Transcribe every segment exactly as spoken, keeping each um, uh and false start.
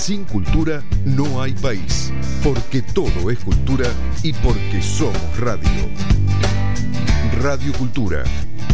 Sin cultura no hay país, porque todo es cultura y porque somos radio. Radio Cultura.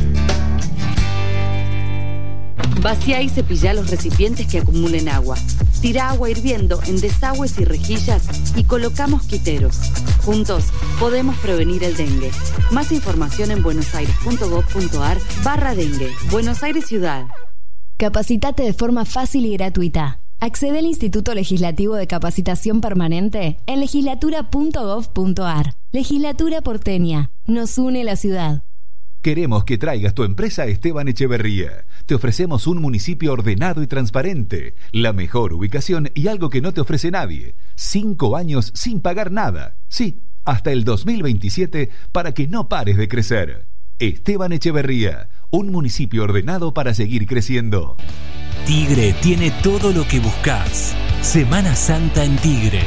Vacía y cepilla los recipientes que acumulen agua. Tira agua hirviendo en desagües y rejillas y coloca mosquiteros. Juntos podemos prevenir el dengue. Más información en buenosaires.gov.ar barra dengue. Buenos Aires Ciudad. Capacitate de forma fácil y gratuita. Accede al Instituto Legislativo de Capacitación Permanente en legislatura punto gov punto ar. Legislatura porteña. Nos une la ciudad. Queremos que traigas tu empresa a Esteban Echeverría. Te ofrecemos un municipio ordenado y transparente, la mejor ubicación y algo que no te ofrece nadie. Cinco años sin pagar nada. Sí, hasta el dos mil veintisiete para que no pares de crecer. Esteban Echeverría, un municipio ordenado para seguir creciendo. Tigre tiene todo lo que buscas. Semana Santa en Tigre.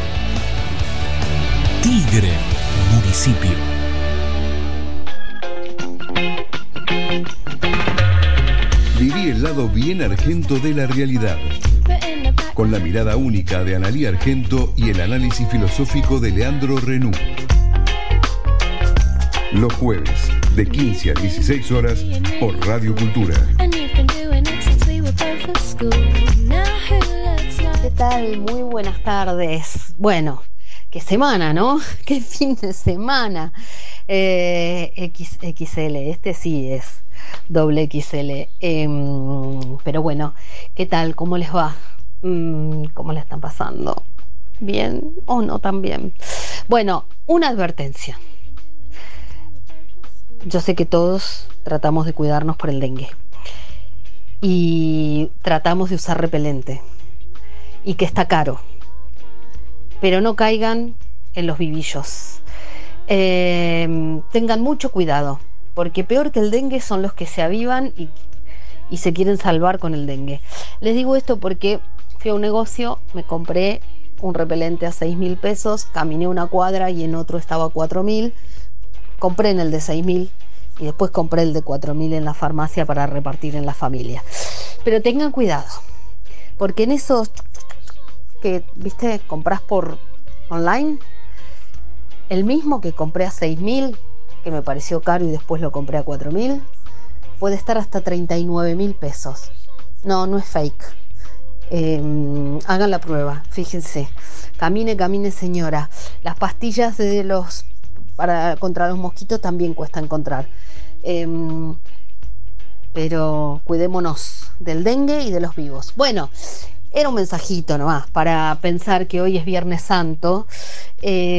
Tigre, municipio. Viví el lado bien argento de la realidad, con la mirada única de Analía Argento y el análisis filosófico de Leandro Renú. Los jueves, de quince a dieciséis horas, por Radio Cultura. ¿Qué tal? Muy buenas tardes. Bueno, qué semana, ¿no? Qué fin de semana. Eh, X, X L, este sí es doble X L. Eh, pero bueno, ¿qué tal? ¿Cómo les va? Mm, ¿Cómo le están pasando? ¿Bien o no tan bien? Bueno, una advertencia. Yo sé que todos tratamos de cuidarnos por el dengue y tratamos de usar repelente y que está caro, pero no caigan en los vivillos. Eh, tengan mucho cuidado, porque peor que el dengue son los que se avivan y, y se quieren salvar con el dengue. Les digo esto porque fui a un negocio, me compré un repelente a seis mil pesos, caminé una cuadra y en otro estaba a cuatro mil. Compré en el de seis mil y después compré el de cuatro mil en la farmacia para repartir en la familia. Pero tengan cuidado, porque en esos que, viste, compras por online, el mismo que compré a seis mil, que me pareció caro y después lo compré a cuatro mil, puede estar hasta treinta y nueve mil pesos. No, no es fake. Eh, hagan la prueba, fíjense. Camine, camine, señora. Las pastillas de los para contra los mosquitos también cuesta encontrar. Eh, pero cuidémonos del dengue y de los vivos. Bueno, era un mensajito nomás para pensar que hoy es Viernes Santo. Eh,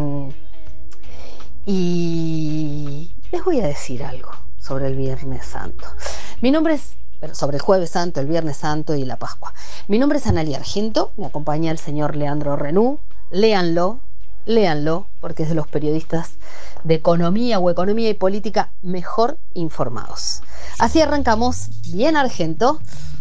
y les voy a decir algo sobre el Viernes Santo. Mi nombre es, sobre el Jueves Santo, el Viernes Santo y la Pascua. Mi nombre es Analía Argento, me acompaña el señor Leandro Renú. Léanlo, léanlo, porque es de los periodistas de economía o economía y política mejor informados. Así arrancamos bien Argento.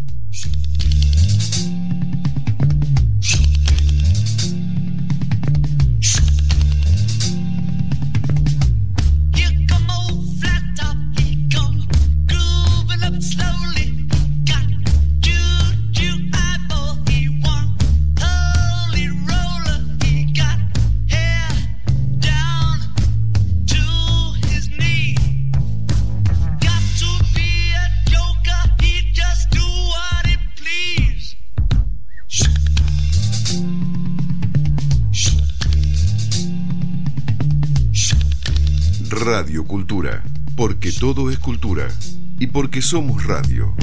Radio Cultura, porque todo es cultura y porque somos radio.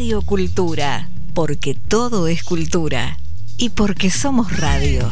Radio Cultura, porque todo es cultura y porque somos radio.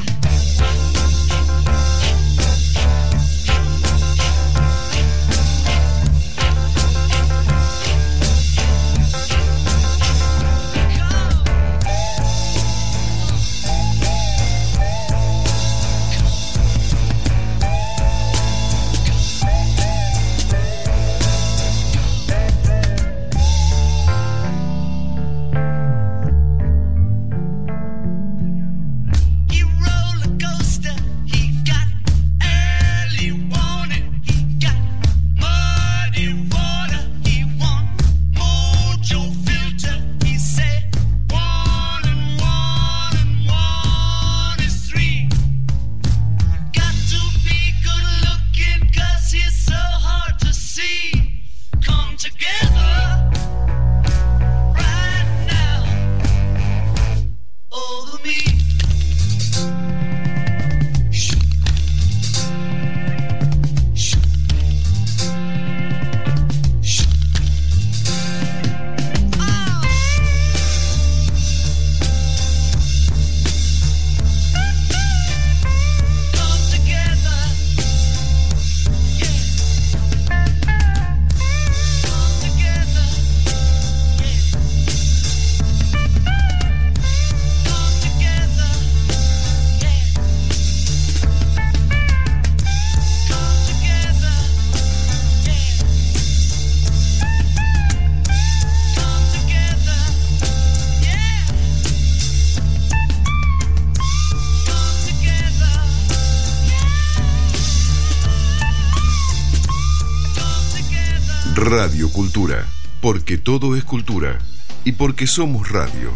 Radio Cultura, porque todo es cultura y porque somos radio.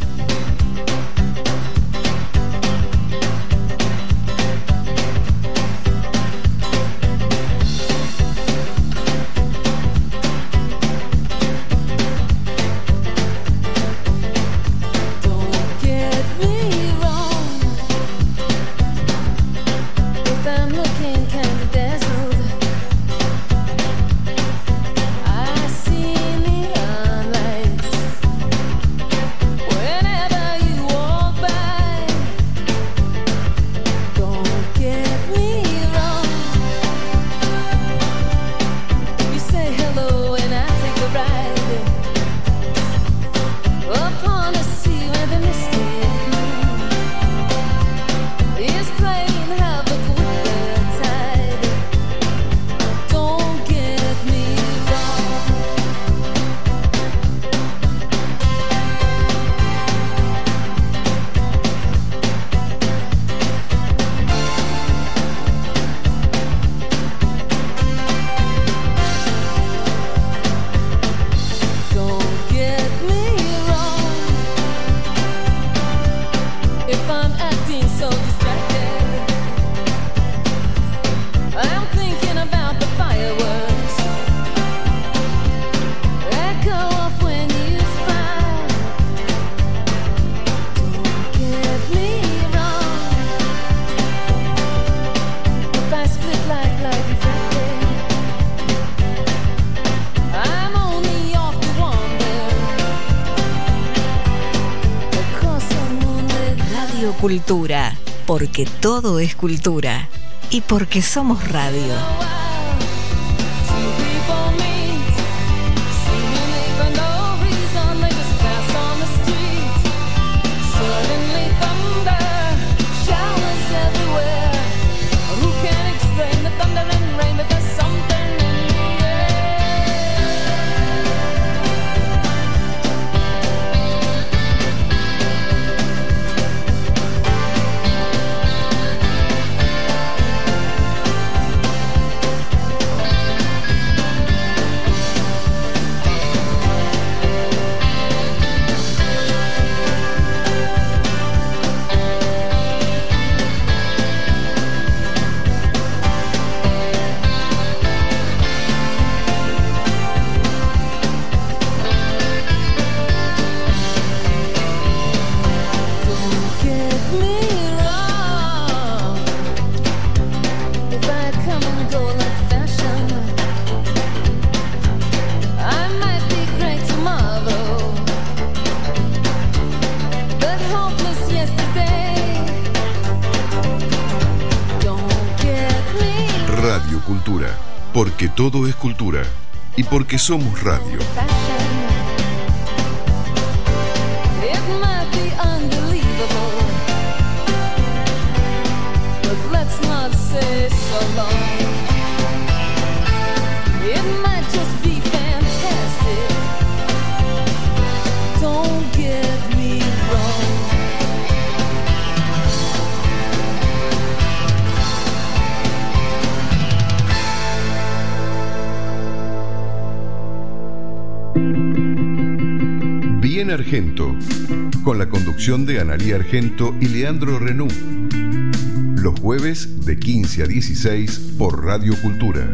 Cultura, porque todo es cultura y porque somos radio. Cultura, porque todo es cultura y porque somos radio. Bien Argento, con la conducción de Analía Argento y Leandro Renú. Los jueves de quince a dieciséis por Radio Cultura.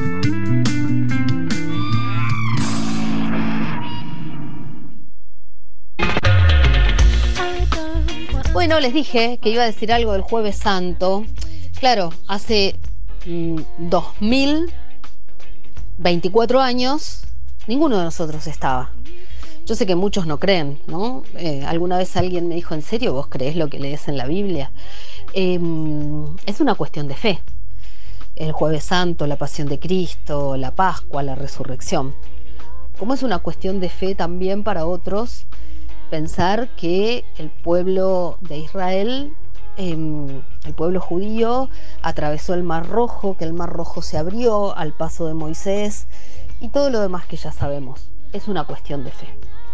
Bueno, les dije que iba a decir algo del Jueves Santo. Claro, hace mmm, dos mil veinticuatro años ninguno de nosotros estaba. Yo sé que muchos no creen, ¿no? Eh, alguna vez alguien me dijo, ¿en serio vos creés lo que lees en la Biblia? Eh, es una cuestión de fe. El Jueves Santo, la Pasión de Cristo, la Pascua, la Resurrección. Como es una cuestión de fe también para otros, pensar que el pueblo de Israel, eh, el pueblo judío, atravesó el Mar Rojo, que el Mar Rojo se abrió al paso de Moisés y todo lo demás que ya sabemos. Es una cuestión de fe.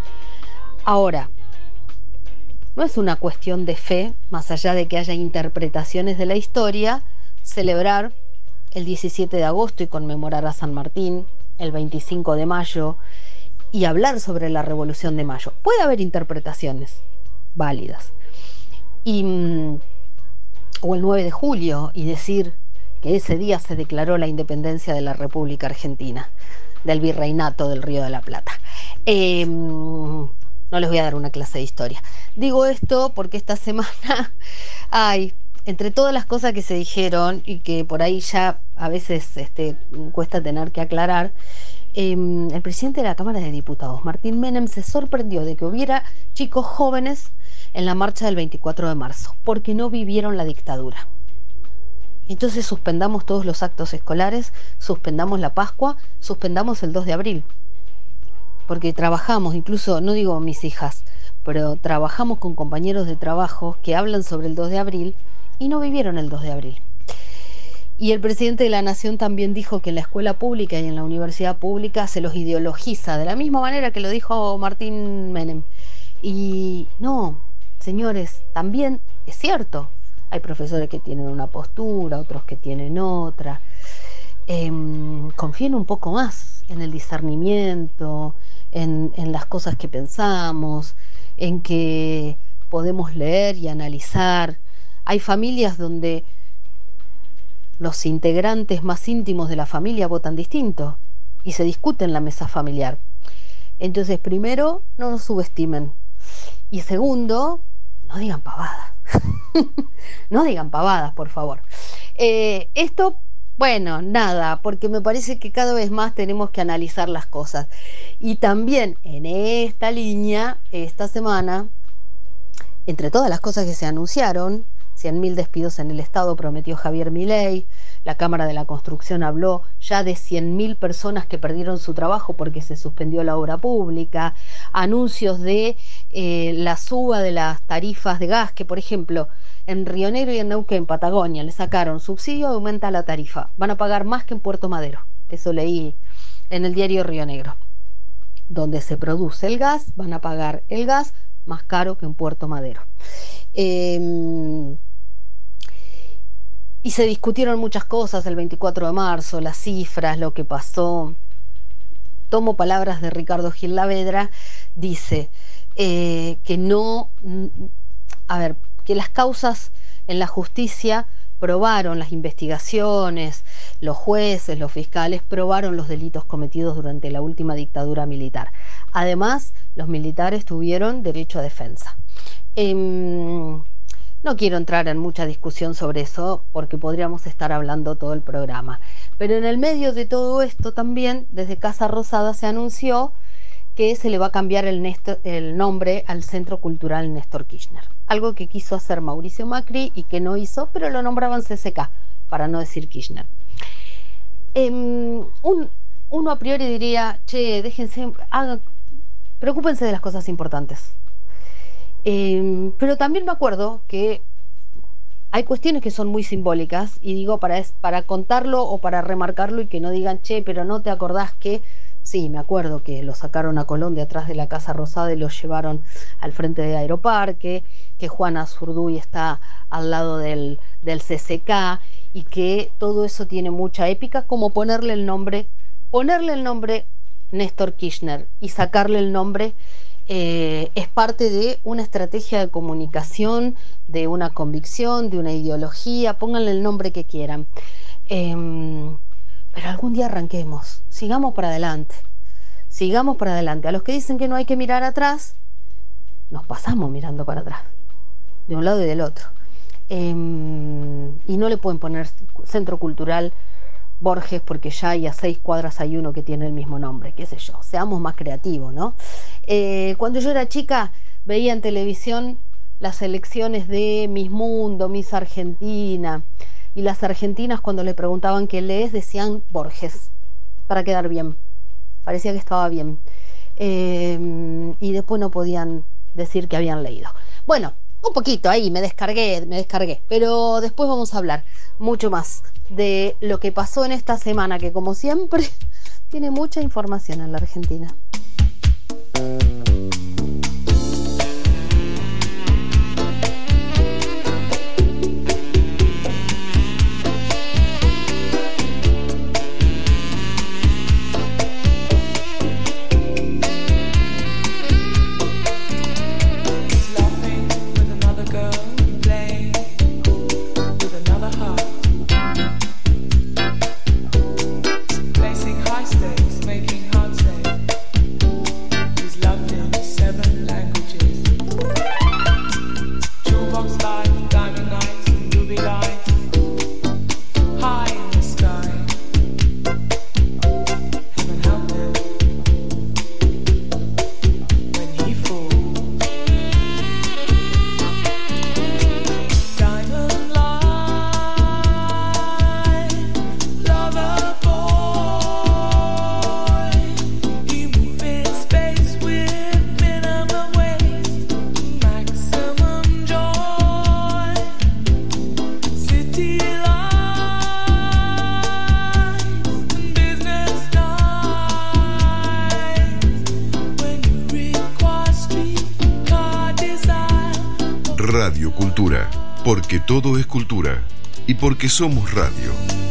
Ahora, no es una cuestión de fe, más allá de que haya interpretaciones de la historia, celebrar el diecisiete de agosto y conmemorar a San Martín, el veinticinco de mayo, y hablar sobre la Revolución de Mayo. Puede haber interpretaciones válidas. Y, o el nueve de julio, y decir que ese día se declaró la independencia de la República Argentina, del Virreinato del Río de la Plata. Eh, no les voy a dar una clase de historia. Digo esto porque esta semana hay, entre todas las cosas que se dijeron y que por ahí ya a veces este, cuesta tener que aclarar, eh, el presidente de la Cámara de Diputados, Martín Menem, se sorprendió de que hubiera chicos jóvenes en la marcha del veinticuatro de marzo, porque no vivieron la dictadura. Entonces suspendamos todos los actos escolares, suspendamos la Pascua, suspendamos el dos de abril. Porque trabajamos, incluso, no digo mis hijas, pero trabajamos con compañeros de trabajo que hablan sobre el dos de abril y no vivieron el dos de abril. Y el presidente de la Nación también dijo que en la escuela pública y en la universidad pública se los ideologiza, de la misma manera que lo dijo Martín Menem. Y no, señores, también es cierto. Hay profesores que tienen una postura, otros que tienen otra. Eh, confíen un poco más en el discernimiento, en, en las cosas que pensamos, en que podemos leer y analizar. Hay familias donde los integrantes más íntimos de la familia votan distinto y se discute en la mesa familiar. Entonces, primero, no nos subestimen. Y segundo, no digan pavadas. No digan pavadas, por favor. Eh, esto, bueno, nada, porque me parece que cada vez más tenemos que analizar las cosas. Y también en esta línea, esta semana, entre todas las cosas que se anunciaron, cien mil despidos en el Estado prometió Javier Milei, la Cámara de la Construcción habló ya de cien mil personas que perdieron su trabajo porque se suspendió la obra pública, anuncios de eh, la suba de las tarifas de gas, que por ejemplo en Río Negro y en Neuquén, Patagonia, le sacaron subsidio, aumenta la tarifa, van a pagar más que en Puerto Madero. Eso leí en el diario Río Negro. Donde se produce el gas, van a pagar el gas más caro que en Puerto Madero. Eh, y se discutieron muchas cosas el veinticuatro de marzo, las cifras, lo que pasó. Tomo palabras de Ricardo Gil Lavedra, dice eh, que no, a ver, que las causas en la justicia probaron, las investigaciones, los jueces, los fiscales probaron los delitos cometidos durante la última dictadura militar. Además, los militares tuvieron derecho a defensa. Eh, no quiero entrar en mucha discusión sobre eso porque podríamos estar hablando todo el programa. Pero en el medio de todo esto también, desde Casa Rosada se anunció que se le va a cambiar el, Néstor, el nombre al Centro Cultural Néstor Kirchner. Algo que quiso hacer Mauricio Macri y que no hizo, pero lo nombraban C C K, para no decir Kirchner. Eh, un, uno a priori diría, che, déjense, hagan, preocúpense de las cosas importantes. Eh, pero también me acuerdo que hay cuestiones que son muy simbólicas, y digo para, para contarlo o para remarcarlo y que no digan, che, pero no te acordás que... Sí, me acuerdo que lo sacaron a Colón de atrás de la Casa Rosada y lo llevaron al frente de Aeroparque, que Juana Zurduy está al lado del, del C C K, y que todo eso tiene mucha épica, como ponerle el nombre, ponerle el nombre Néstor Kirchner y sacarle el nombre eh, es parte de una estrategia de comunicación, de una convicción, de una ideología, pónganle el nombre que quieran. Eh, pero algún día arranquemos, sigamos para adelante, sigamos para adelante. A los que dicen que no hay que mirar atrás, nos pasamos mirando para atrás, de un lado y del otro. Eh, y no le pueden poner Centro Cultural Borges porque ya hay a seis cuadras hay uno que tiene el mismo nombre, qué sé yo, seamos más creativos, ¿no? Eh, cuando yo era chica veía en televisión las elecciones de Miss Mundo, Miss Argentina, y las argentinas cuando le preguntaban qué lees decían Borges, para quedar bien, parecía que estaba bien, eh, y después no podían decir que habían leído. Bueno, un poquito ahí, me descargué, me descargué, pero después vamos a hablar mucho más de lo que pasó en esta semana, que como siempre tiene mucha información en la Argentina. Radio Cultura, porque todo es cultura y porque somos radio.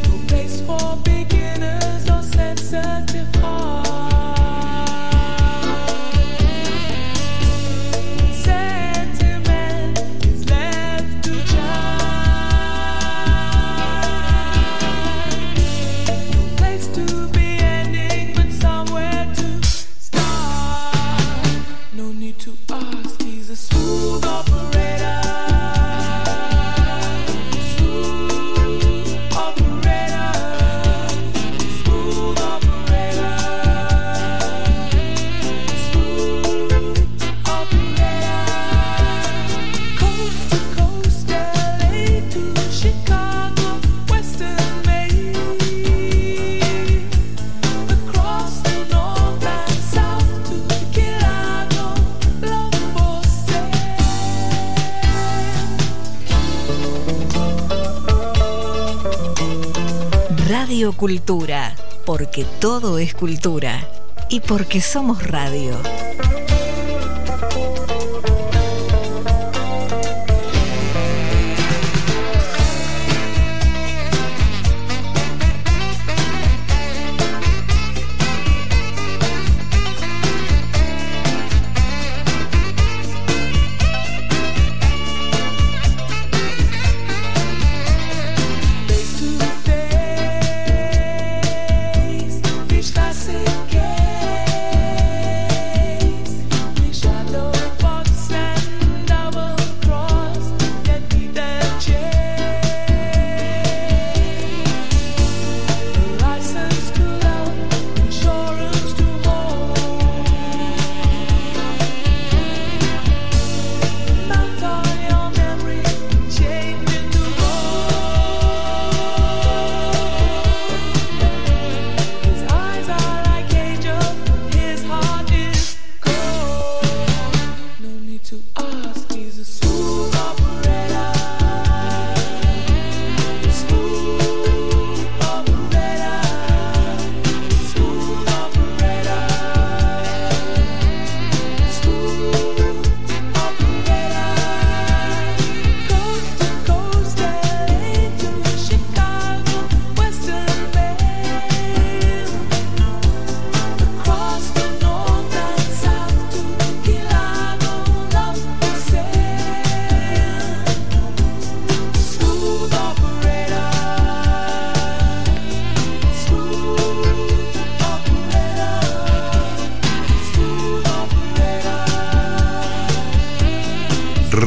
Radio Cultura, porque todo es cultura y porque somos radio.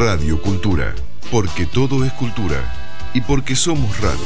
Radio Cultura, porque todo es cultura y porque somos radio.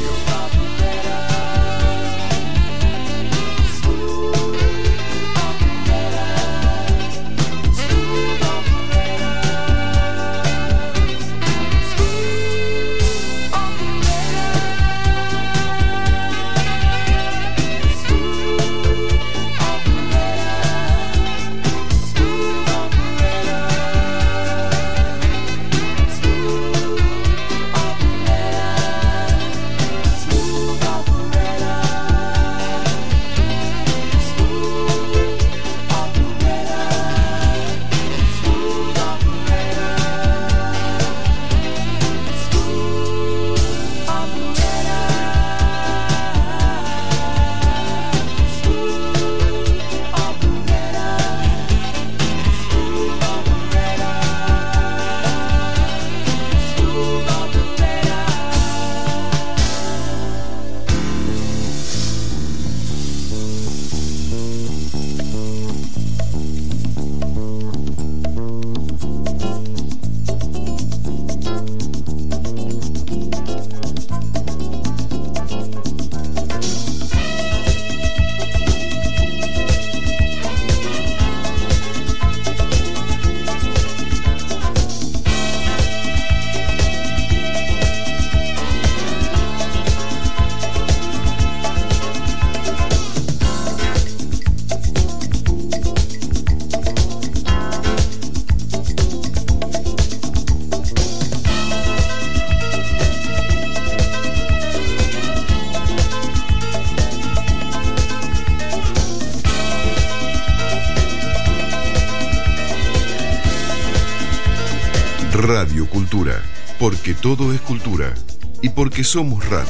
Radio Cultura, porque todo es cultura y porque somos radio.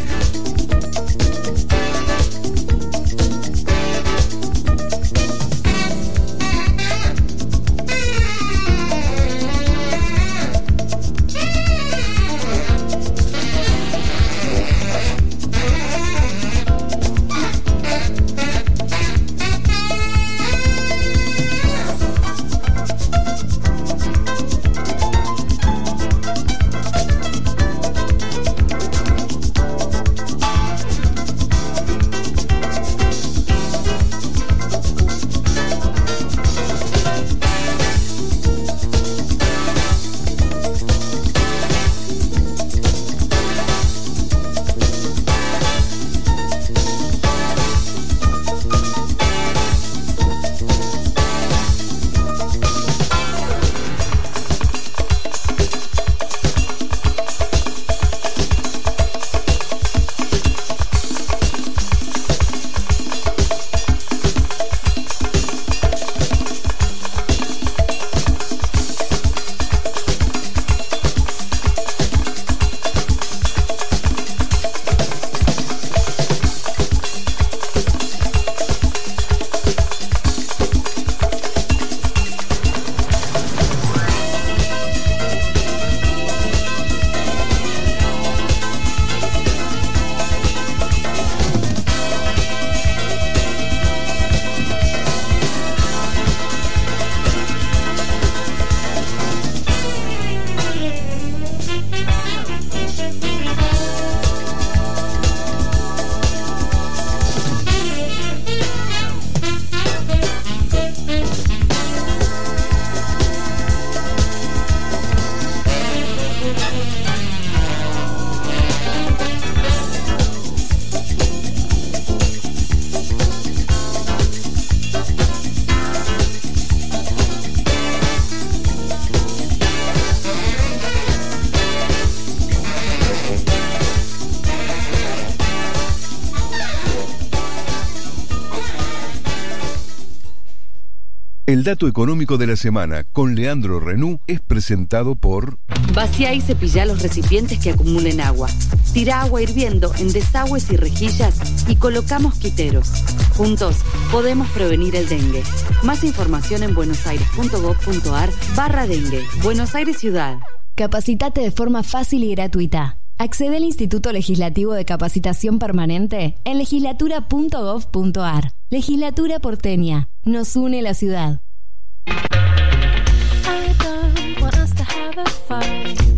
El dato económico de la semana con Leandro Renú es presentado por... Vacía y cepilla los recipientes que acumulen agua. Tira agua hirviendo en desagües y rejillas y coloca mosquiteros. Juntos podemos prevenir el dengue. Más información en buenosaires.gov.ar barra dengue. Buenos Aires Ciudad. Capacitate de forma fácil y gratuita. Accede al Instituto Legislativo de Capacitación Permanente en legislatura punto gov punto ar. Legislatura porteña. Nos une la ciudad. I don't want us to have a fight.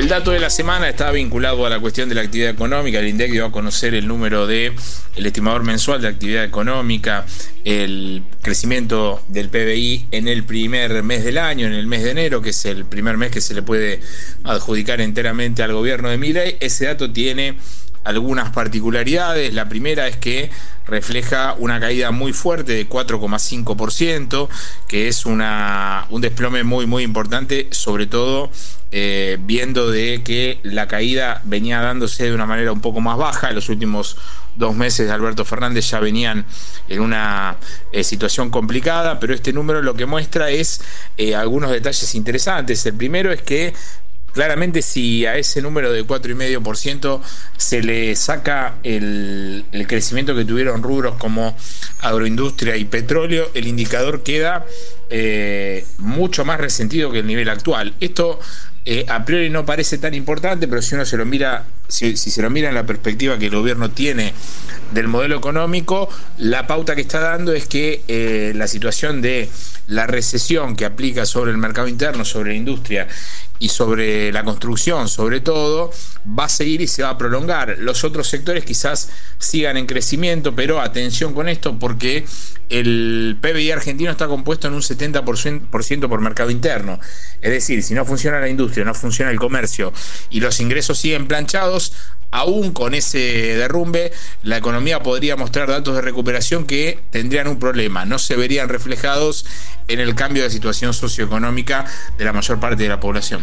El dato de la semana está vinculado a la cuestión de la actividad económica. El INDEC dio a conocer el número de el estimador mensual de actividad económica, el crecimiento del P B I en el primer mes del año, en el mes de enero, que es el primer mes que se le puede adjudicar enteramente al gobierno de Milei. Ese dato tiene algunas particularidades. La primera es que refleja una caída muy fuerte de cuatro coma cinco por ciento, que es una, un desplome muy muy importante, sobre todo eh, viendo de que la caída venía dándose de una manera un poco más baja. En los últimos dos meses de Alberto Fernández ya venían en una eh, situación complicada, pero este número lo que muestra es eh, algunos detalles interesantes. El primero es que claramente, si a ese número de cuatro coma cinco por ciento se le saca el, el crecimiento que tuvieron rubros como agroindustria y petróleo, el indicador queda eh, mucho más resentido que el nivel actual. Esto eh, a priori no parece tan importante, pero si uno se lo mira, si, si se lo mira en la perspectiva que el gobierno tiene del modelo económico, la pauta que está dando es que eh, la situación de la recesión que aplica sobre el mercado interno, sobre la industria y sobre la construcción, sobre todo, va a seguir y se va a prolongar. Los otros sectores quizás sigan en crecimiento, pero atención con esto, porque el P B I argentino está compuesto en un setenta por ciento por mercado interno. Es decir, si no funciona la industria, no funciona el comercio y los ingresos siguen planchados, aún con ese derrumbe, la economía podría mostrar datos de recuperación que tendrían un problema, no se verían reflejados en el cambio de situación socioeconómica de la mayor parte de la población.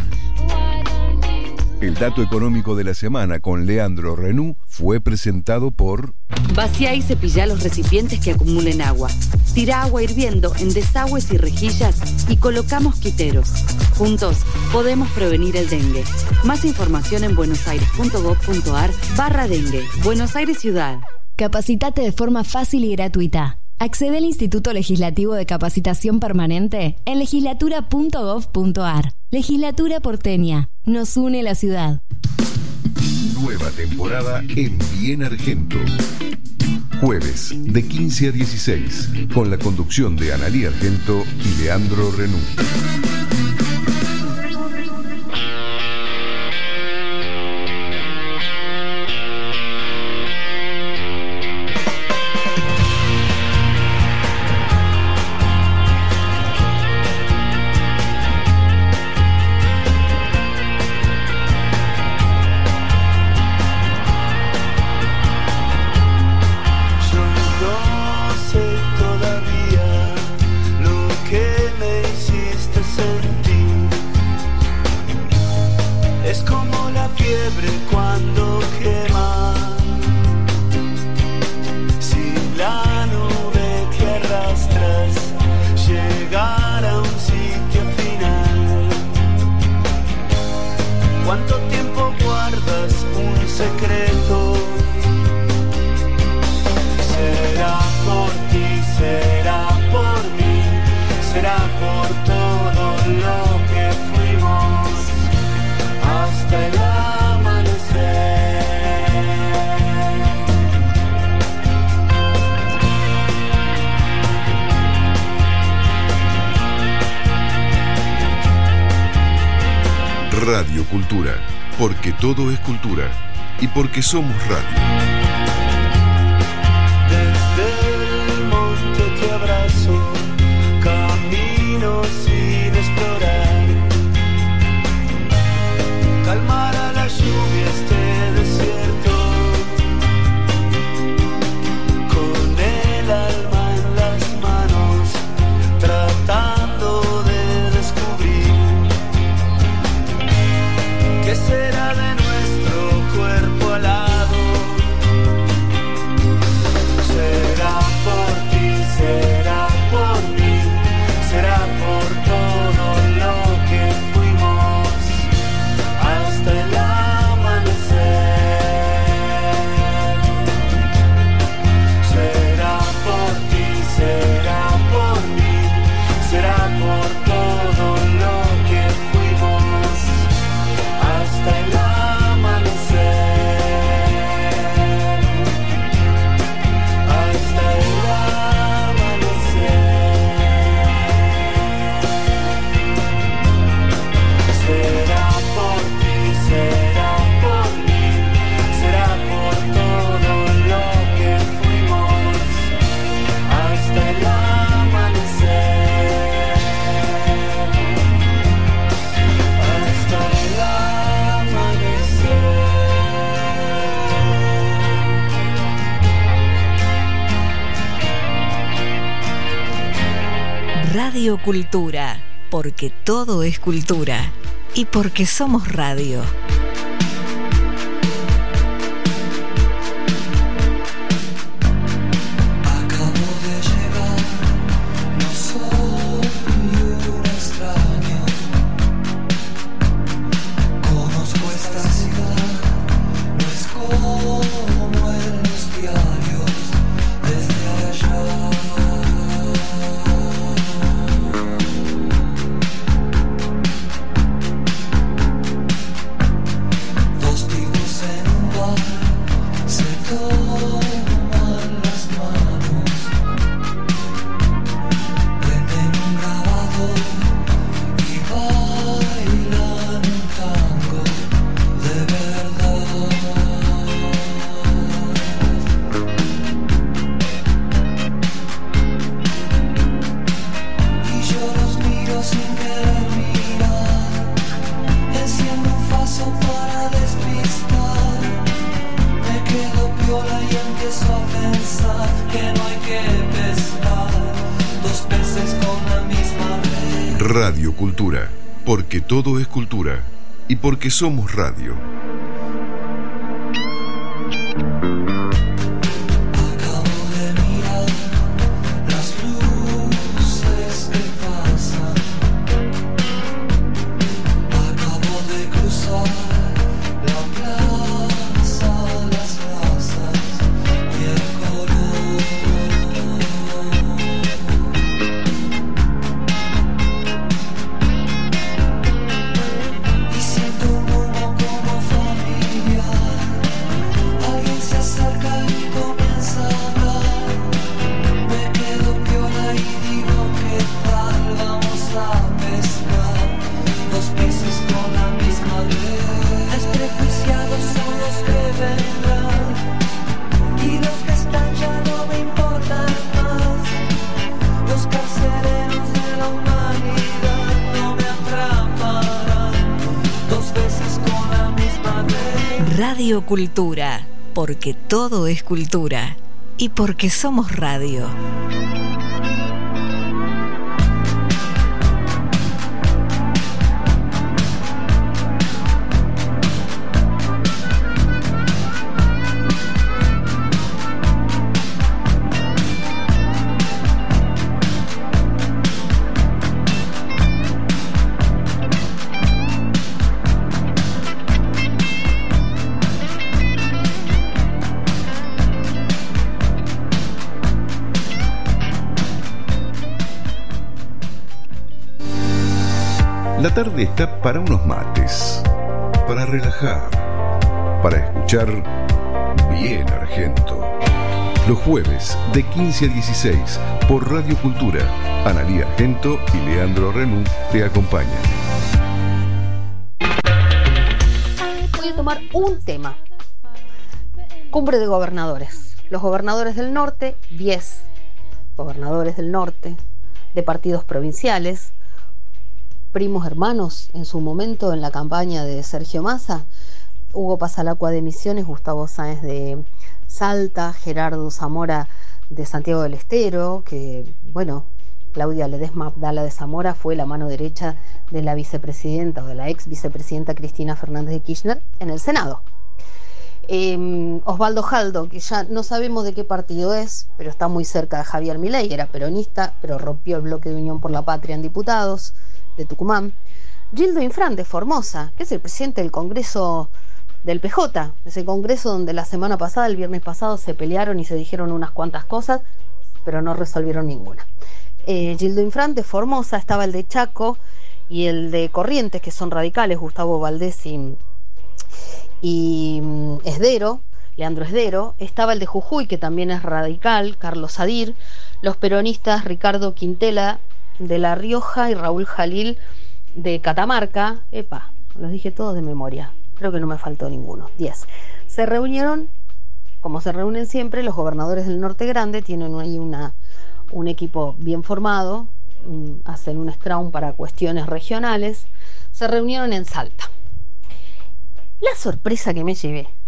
El dato económico de la semana con Leandro Renú fue presentado por... Vacía y cepilla los recipientes que acumulen agua. Tira agua hirviendo en desagües y rejillas y coloca mosquiteros. Juntos podemos prevenir el dengue. Más información en buenosaires.gov.ar barra dengue. Buenos Aires Ciudad. Capacitate de forma fácil y gratuita. Accede al Instituto Legislativo de Capacitación Permanente en legislatura punto gov punto ar. Legislatura porteña. Nos une la ciudad. Nueva temporada en Bien Argento. Jueves de quince a dieciséis, con la conducción de Analía Argento y Leandro Renú. Radio Cultura, porque todo es cultura y porque somos radio. Desde el monte te abrazo, camino sin explorar. Calmar a la lluvia este desierto, con el alma en las manos, tratando de descubrir qué será de nuestro cuerpo alado Radio Cultura, porque todo es cultura y porque somos radio. Radio Cultura, porque todo es cultura y porque somos radio. Radio Cultura, porque todo es cultura y porque somos radio. La tarde está para unos mates, para relajar, para escuchar bien Argento. Los jueves de quince a dieciséis por Radio Cultura, Analía Argento y Leandro Renú te acompañan. Voy a tomar un tema. Cumbre de gobernadores. Los gobernadores del norte, diez gobernadores del norte, de partidos provinciales, primos hermanos en su momento en la campaña de Sergio Massa, Hugo Pasalacua de Misiones, Gustavo Sáenz de Salta, Gerardo Zamora de Santiago del Estero, que bueno, Claudia Ledesma Abdala de Zamora fue la mano derecha de la vicepresidenta o de la ex vicepresidenta Cristina Fernández de Kirchner en el Senado. Eh, Osvaldo Jaldo, que ya no sabemos de qué partido es, pero está muy cerca de Javier Milei, era peronista, pero rompió el bloque de Unión por la Patria en diputados de Tucumán. Gildo Infran de Formosa, que es el presidente del Congreso del P J, ese congreso donde la semana pasada, el viernes pasado, se pelearon y se dijeron unas cuantas cosas, pero no resolvieron ninguna. Eh, Gildo Infran de Formosa, estaba el de Chaco y el de Corrientes, que son radicales, Gustavo Valdés y, y um, Esdero, Leandro Esdero. Estaba el de Jujuy, que también es radical, Carlos Sadir. Los peronistas, Ricardo Quintela de La Rioja y Raúl Jalil de Catamarca. Epa, los dije todos de memoria, creo que no me faltó ninguno. diez. Se reunieron, como se reúnen siempre, los gobernadores del Norte Grande, tienen ahí una, un equipo bien formado, un, hacen un straum para cuestiones regionales. Se reunieron en Salta. La sorpresa que me llevé,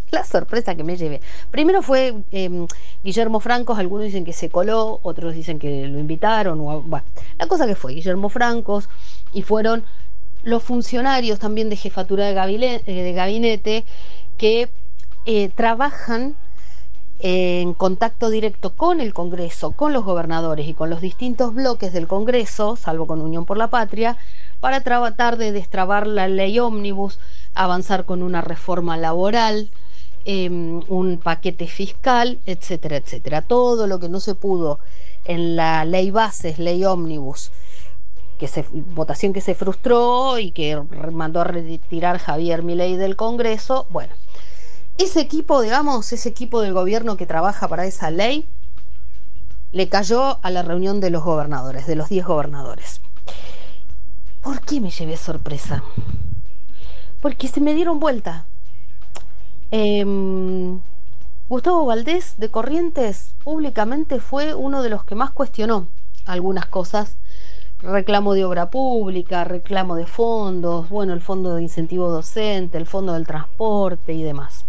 La sorpresa que me llevé. Primero fue eh, Guillermo Francos, algunos dicen que se coló, otros dicen que lo invitaron. O, bueno, la cosa que fue Guillermo Francos, y fueron los funcionarios también de jefatura de gabinete, de gabinete que eh, trabajan en contacto directo con el Congreso, con los gobernadores y con los distintos bloques del Congreso, salvo con Unión por la Patria, para tratar de destrabar la ley ómnibus, avanzar con una reforma laboral, Eh, un paquete fiscal, etcétera, etcétera. Todo lo que no se pudo en la ley bases, ley ómnibus, que se, votación que se frustró y que mandó a retirar Javier Milei del Congreso. Bueno, ese equipo, digamos, ese equipo del gobierno que trabaja para esa ley, le cayó a la reunión de los gobernadores, de los diez gobernadores. ¿Por qué me llevé sorpresa? Porque se me dieron vuelta. Eh, Gustavo Valdés de Corrientes públicamente fue uno de los que más cuestionó algunas cosas, reclamo de obra pública, reclamo de fondos, bueno, el fondo de incentivo docente, el fondo del transporte y demás.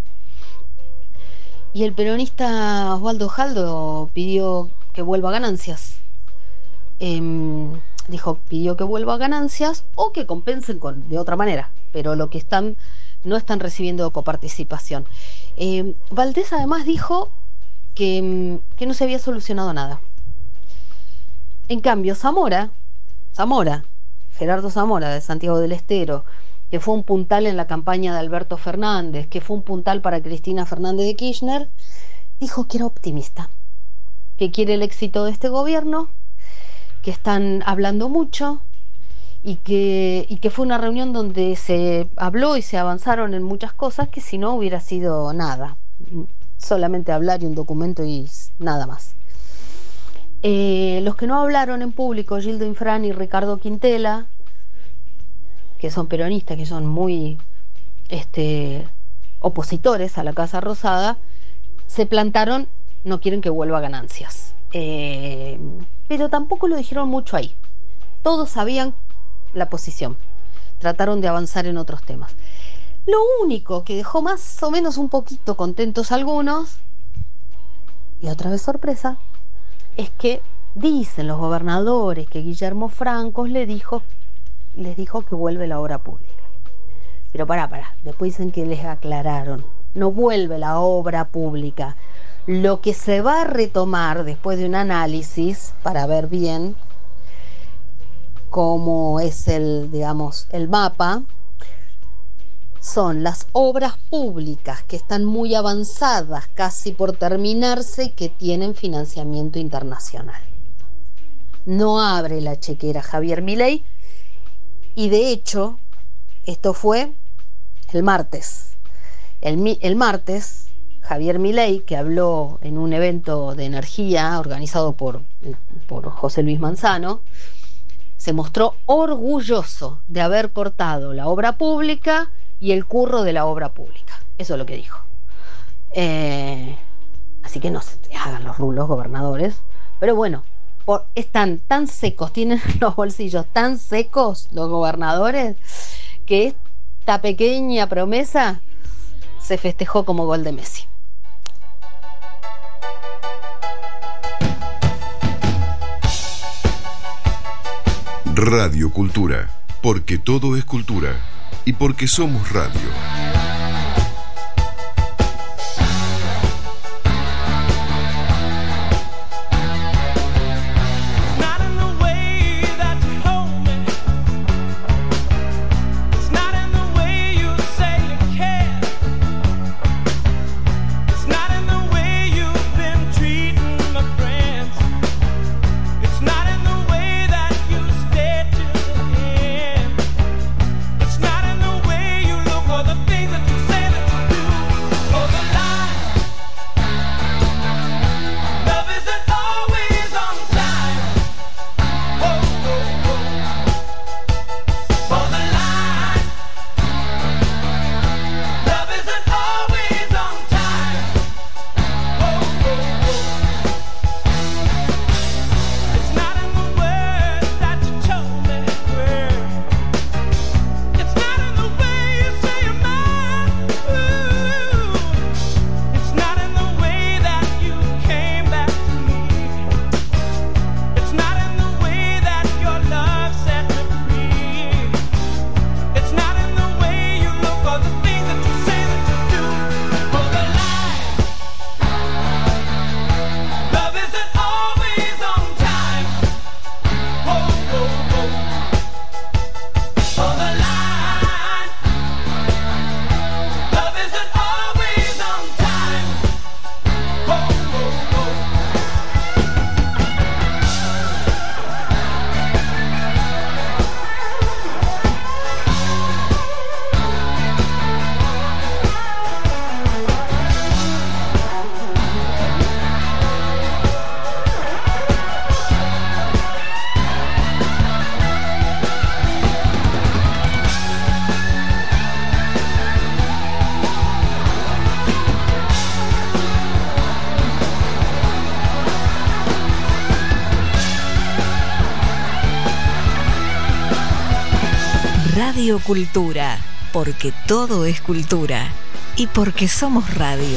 Y el peronista Osvaldo Jaldo pidió que vuelva a ganancias. Eh, dijo, pidió que vuelva a ganancias o que compensen con, de otra manera, pero lo que están no están recibiendo coparticipación. Eh, Valdés además dijo que, que no se había solucionado nada. En cambio, Zamora, Zamora, Gerardo Zamora de Santiago del Estero, que fue un puntal en la campaña de Alberto Fernández, que fue un puntal para Cristina Fernández de Kirchner, dijo que era optimista, que quiere el éxito de este gobierno, que están hablando mucho, y que, y que fue una reunión donde se habló y se avanzaron en muchas cosas que si no hubiera sido nada, solamente hablar y un documento y nada más. Eh, los que no hablaron en público, Gildo Infran y Ricardo Quintela, que son peronistas, que son muy este, opositores a la Casa Rosada, se plantaron, no quieren que vuelva a ganancias. Eh, pero tampoco lo dijeron mucho ahí. Todos sabían la posición, trataron de avanzar en otros temas. Lo único que dejó más o menos un poquito contentos algunos, y otra vez sorpresa, es que dicen los gobernadores que Guillermo Francos le dijo, les dijo que vuelve la obra pública. Pero pará, pará, después dicen que les aclararon, no vuelve la obra pública. Lo que se va a retomar después de un análisis para ver bien cómo es el, digamos, el mapa, son las obras públicas que están muy avanzadas, casi por terminarse, y que tienen financiamiento internacional. No abre la chequera Javier Milei, y de hecho, esto fue el martes. El, el martes, Javier Milei, que habló en un evento de energía organizado por, por José Luis Manzano, se mostró orgulloso de haber cortado la obra pública y el curro de la obra pública. Eso es lo que dijo. Eh, así que no se hagan los rulos, gobernadores. Pero bueno, por, están tan secos, tienen los bolsillos tan secos los gobernadores, que esta pequeña promesa se festejó como gol de Messi. Radio Cultura, porque todo es cultura y porque somos radio. The Radio Cultura, porque todo es cultura y porque somos radio.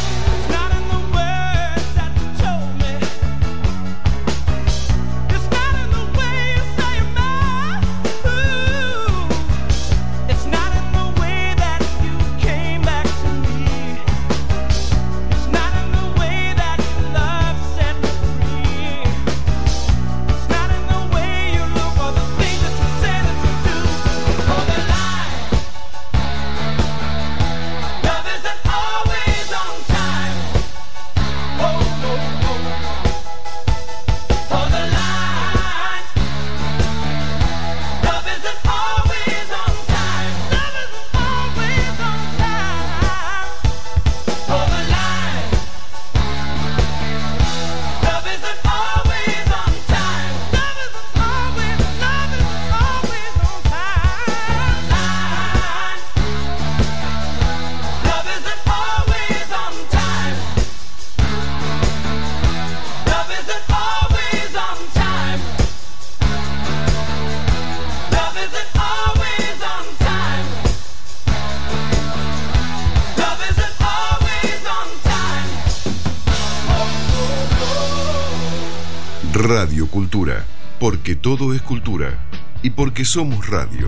Radio Cultura, porque todo es cultura y porque somos radio.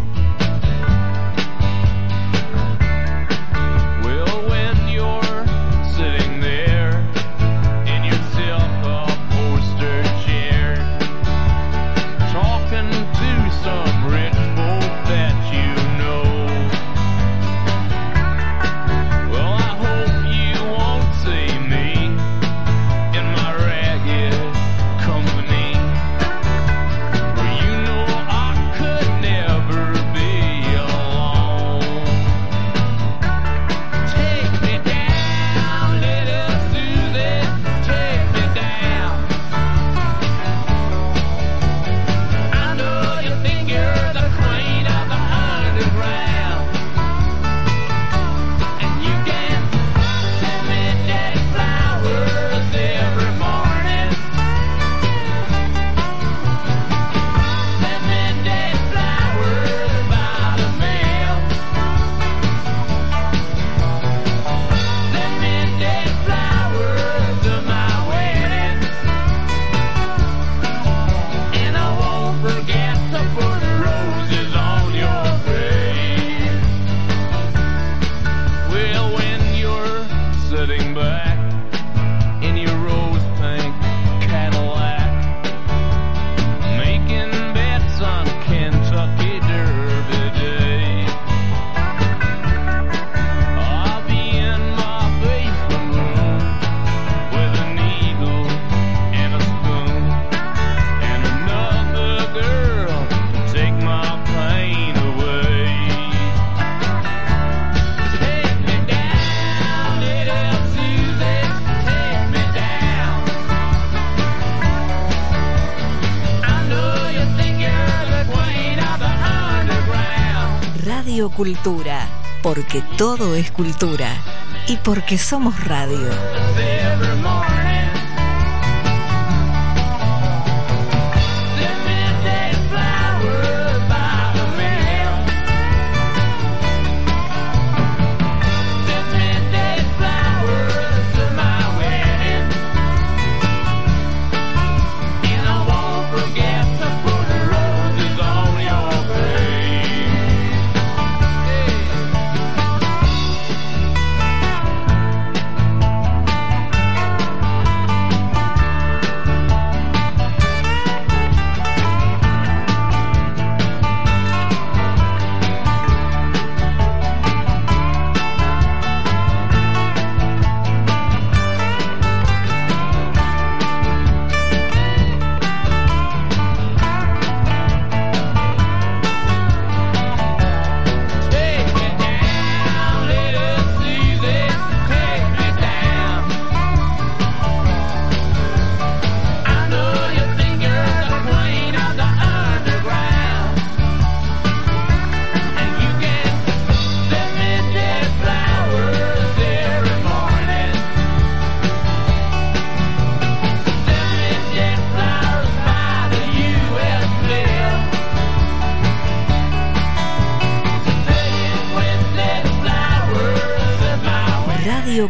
Cultura, porque todo es cultura y porque somos radio.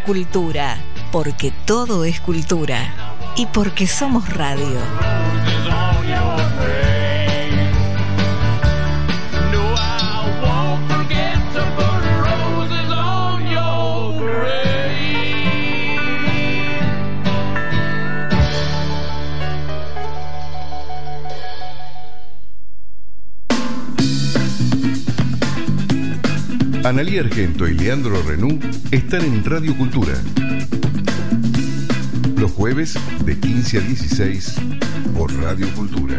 Cultura, porque todo es cultura y porque somos radio. Analía Argento y Leandro Renú están en Radio Cultura. Los jueves de quince a dieciséis por Radio Cultura.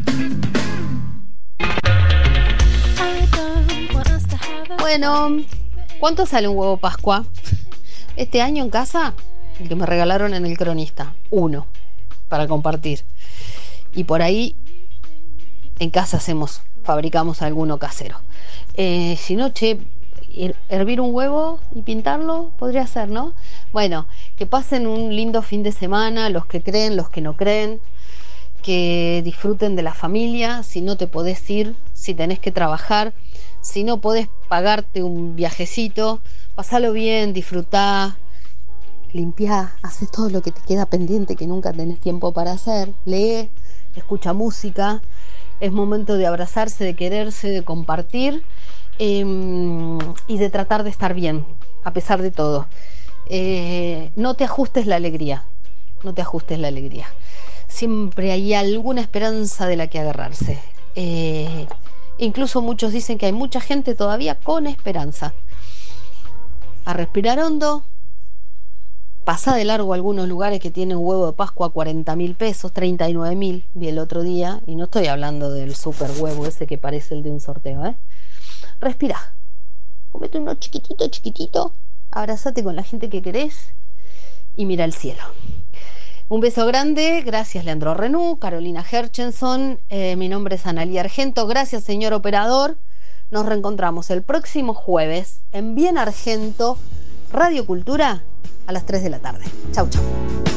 Bueno, ¿cuánto sale un huevo Pascua? Este año en casa, el que me regalaron en el Cronista, uno, para compartir. Y por ahí, en casa hacemos, fabricamos alguno casero. Eh, si no, che, hervir un huevo y pintarlo podría ser, ¿no? Bueno, que pasen un lindo fin de semana, los que creen, los que no creen, que disfruten de la familia. Si no te podés ir, si tenés que trabajar, si no podés pagarte un viajecito, pasalo bien, disfrutá, limpiá, haces todo lo que te queda pendiente que nunca tenés tiempo para hacer, lee, escucha música. Es momento de abrazarse, de quererse, de compartir. Eh, y de tratar de estar bien a pesar de todo. Eh, no te ajustes la alegría, no te ajustes la alegría. Siempre hay alguna esperanza de la que agarrarse. Eh, incluso muchos dicen que hay mucha gente todavía con esperanza. A respirar hondo. Pasá de largo algunos lugares que tienen huevo de Pascua a cuarenta mil pesos, treinta y nueve mil, vi el otro día, y no estoy hablando del super huevo ese que parece el de un sorteo, ¿eh? Respirá, comete uno chiquitito, chiquitito, abrazate con la gente que querés y mira al cielo. Un beso grande, gracias Leandro Renú, Carolina Herchenson, eh, mi nombre es Analía Argento, gracias señor operador. Nos reencontramos el próximo jueves en Bien Argento, Radio Cultura, a las tres de la tarde. Chau, chau.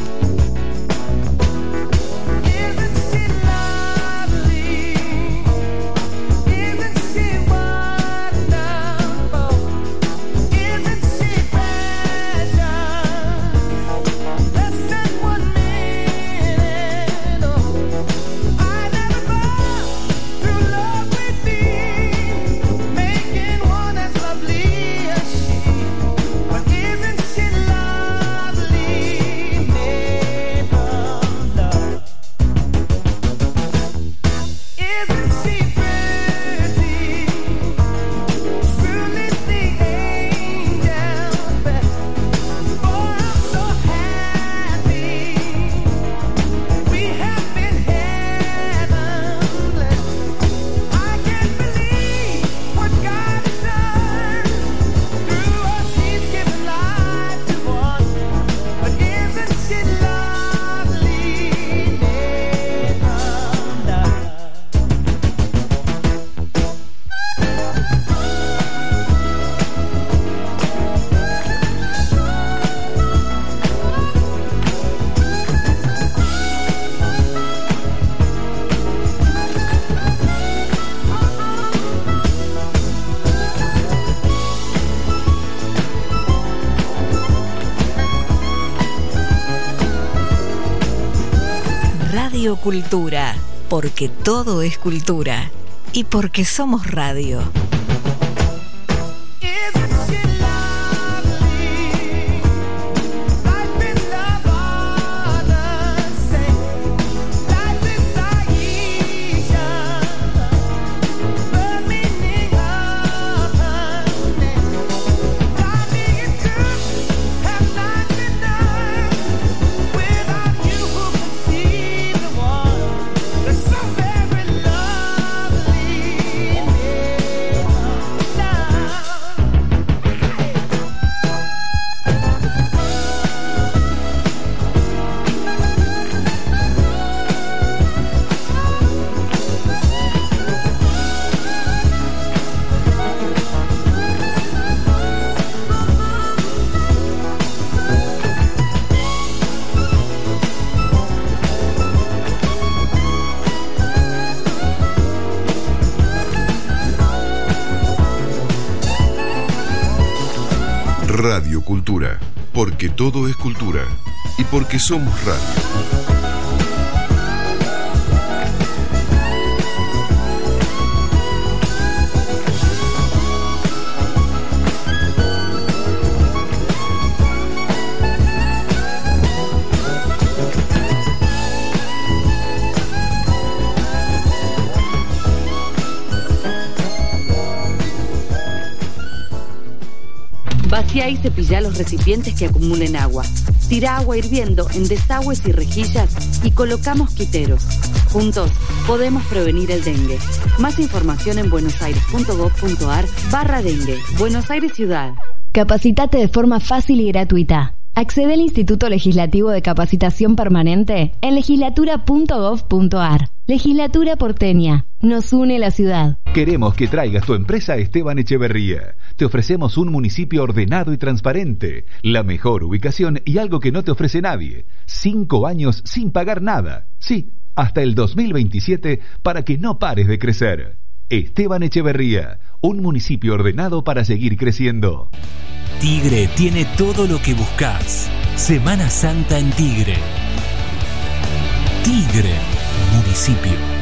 Radio Cultura, porque todo es cultura y porque somos radio. Radio Cultura, Porque todo es cultura y porque somos radio. Vacía y cepilla los recipientes que acumulen agua. Tira agua hirviendo en desagües y rejillas y coloca mosquiteros. Juntos podemos prevenir el dengue. Más información en buenosaires.gov.ar barra dengue. Buenos Aires Ciudad. Capacitate de forma fácil y gratuita. Accede al Instituto Legislativo de Capacitación Permanente en legislatura punto gov punto ar. Legislatura porteña. Nos une la ciudad. Queremos que traigas tu empresa a Esteban Echeverría. Te ofrecemos un municipio ordenado y transparente, la mejor ubicación y algo que no te ofrece nadie. Cinco años sin pagar nada. Sí, hasta el dos mil veintisiete para que no pares de crecer. Esteban Echeverría, un municipio ordenado para seguir creciendo. Tigre tiene todo lo que buscas. Semana Santa en Tigre. Tigre, municipio.